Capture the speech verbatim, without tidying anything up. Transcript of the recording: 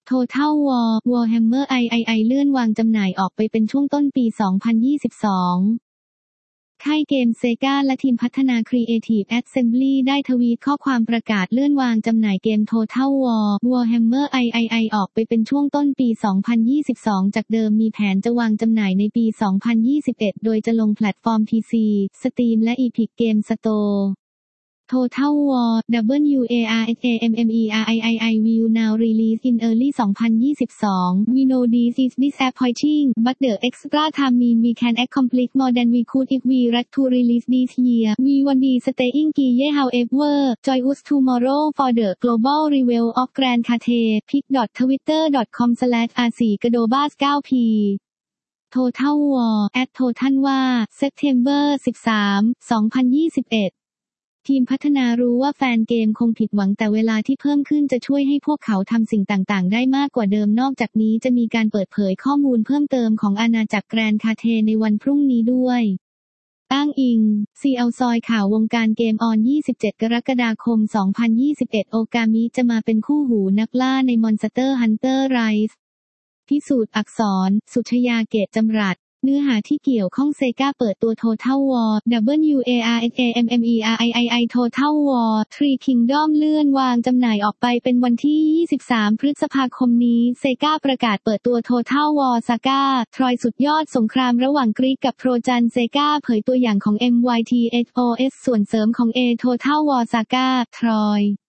Total War Warhammer ไอ ไอ ไอ เลื่อนวางจำหน่ายออกไปเป็นช่วงต้นปี สองพันยี่สิบสอง ค่ายเกมเซกาและทีมพัฒนา Creative Assembly ได้ทวีตข้อความประกาศเลื่อนวางจำหน่ายเกม Total War Warhammer ไอ ไอ ไอ ออกไปเป็นช่วงต้นปี สองพันยี่สิบสอง จากเดิมมีแผนจะวางจำหน่ายในปี สองพันยี่สิบเอ็ด โดยจะลงแพลตฟอร์ม พี ซี Steam และ Epic Game Store Total War Warhammer will now release in early สองพันยี่สิบสอง We know this is disappointing, but the extra time mean we can accomplish more than we could if we rush to release this year. We won't be staying quiet however. Join us tomorrow for the global reveal of Grand Cartel. pic dot twitter dot com slash r four gadobas ไนน์ พี Total War at Total War September สิบสาม สองพันยี่สิบเอ็ดทีมพัฒนารู้ว่าแฟนเกมคงผิดหวังแต่เวลาที่เพิ่มขึ้นจะช่วยให้พวกเขาทำสิ่งต่างๆได้มากกว่าเดิมนอกจากนี้จะมีการเปิดเผยข้อมูลเพิ่มเติมของอาณาจักรแกรนด์คาเทในวันพรุ่งนี้ด้วยอ้างอิง ซี แอล ซอยข่าววงการเกมออน ยี่สิบเจ็ด กรกฎาคม สองพันยี่สิบเอ็ด โอกามิจะมาเป็นคู่หูนักล่าใน Monster Hunter Rise พิสูจน์อักษร สุชยาเกตจำรัดเนื้อหาที่เกี่ยวข้องเซกาเปิดตัว Total War Warhammer Total War Three Kingdom เลื่อนวางจำหน่ายออกไปเป็นวันที่ ยี่สิบสาม พฤษภาคมนี้เซกาประกาศเปิดตัว Total War Saga ทรอยสุดยอดสงครามระหว่างกรีกกับโทรจันเซกาเผยตัวอย่างของ เอ็ม วาย ที เอช โอ เอส ส่วนเสริมของ A Total War Saga ทรอย